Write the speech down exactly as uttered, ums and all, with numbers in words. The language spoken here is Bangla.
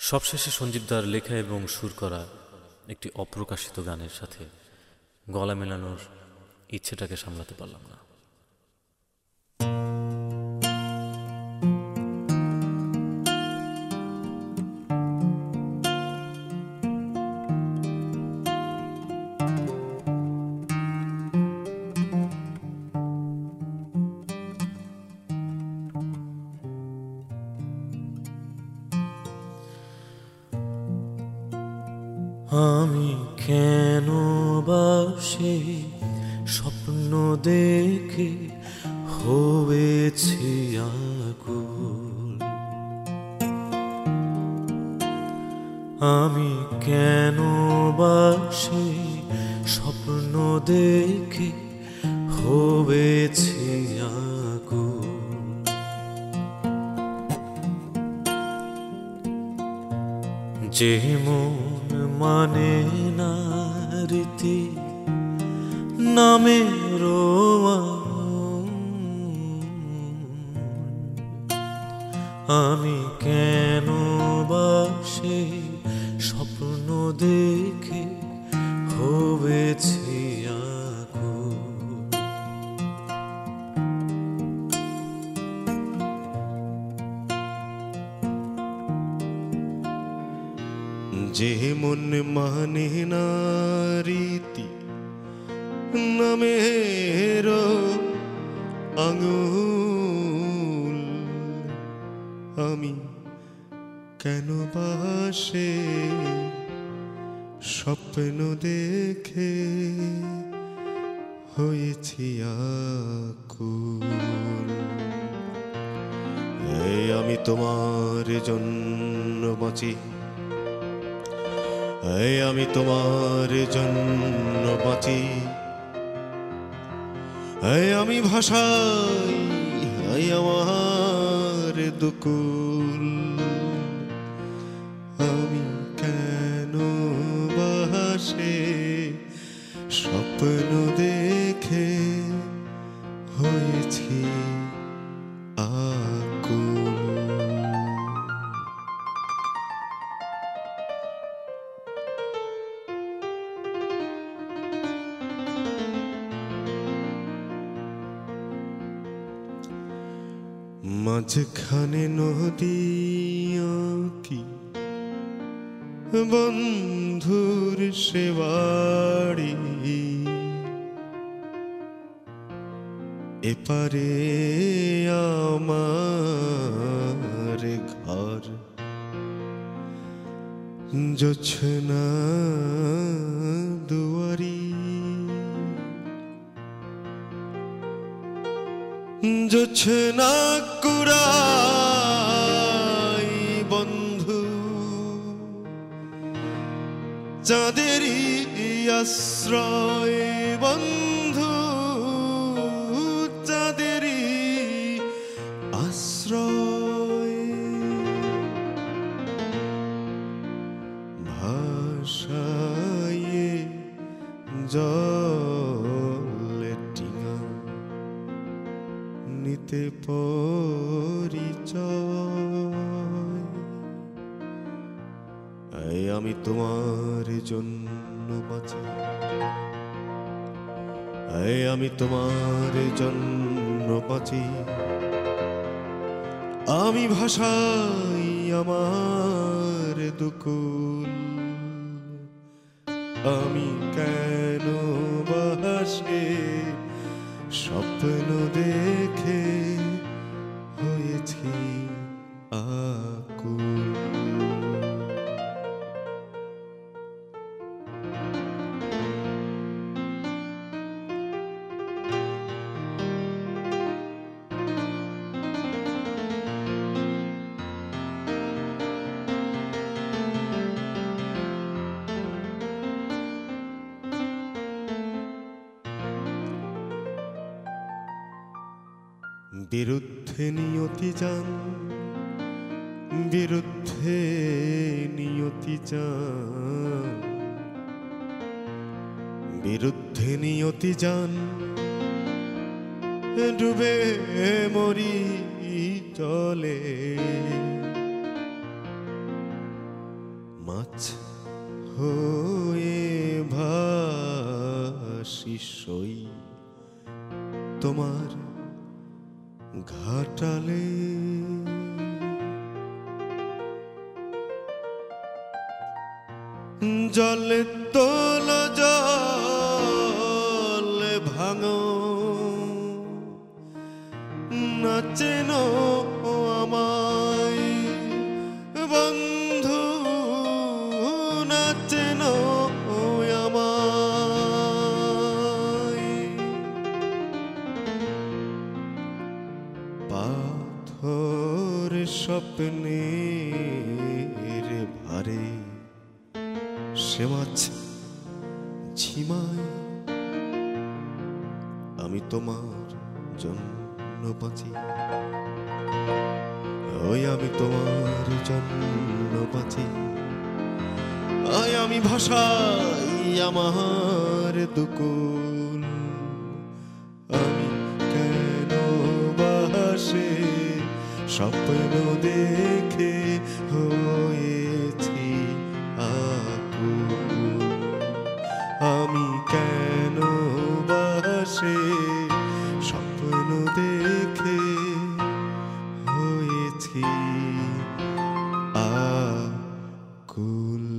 সবশেষে সঞ্জীব দার লেখা এবং সুর করা একটি অপ্রকাশিত গানের সাথে গলা মেলানোর ইচ্ছেটাকে সামলাতে পারলাম না। আমি কেন বাসে স্বপ্ন দেখে হয়েছি আকুল, আমি কেন বাসে স্বপ্ন দেখে হয়েছি আকুল। যে মন মানে না রীতি নামের আমি কেন বাসে স্বপ্ন দেখে হয়েছি আকুল। যে মন মানে না রীতি নামের আঙুল, আমি কেন বাসে স্বপ্ন দেখে হয়েছি আকুল। এই আমি তোমার জন্য বাঁচি, এই আমি তোমার জন্য বাঁচি, এই আমি ভাষাই এই আমার দুকুল। আমি কেন বাসে স্বপ্ন দেখে হয়েছি আকুল। মাঝখানে নদী কি বন্ধুর সেবাড়ি, এপারে আমার ঘর, জোছনা দুয়ারি, জোছনা কুড়াই বন্ধু, চাঁদেরই আশ্রয় বন্ধু, চাঁদেরই আশ্রয়। ভাষায় জলে টিঙা নিতে পরিচয়। এই আমি তোমার জন্য বাঁচি, এই আমি তোমার জন্য বাঁচি, আমি ভাষাই আমার দুকুল। আমি কেন বাসে স্বপ্ন দেখে হয়েছি আকুল। বিরুদ্ধে নিয়তি যান, বিরুদ্ধে নিয়তি যান, বিরুদ্ধে নিয়তি যান, ডুবে মরি চলে। মাছ হয়ে ভাসি সই তোমার ঘাটালে। জলে তোল জলে ভাঙো নাচেন আমায় বন্ধু, নাচেন আমায়। পাথর স্বপ্নের ভারে সে মাছ ঝিমায়, আমি তোমার জন্য বাঁচি, ওই আমি তোমার জন্য বাঁচি। আই আমি ভাষাই আমার দুকুল, আমি কেন বাসে স্বপ্ন দেখে হয়েছি আকুল। আমি কেন বাসে স্বপ্ন দেখে হয়েছি আকুল।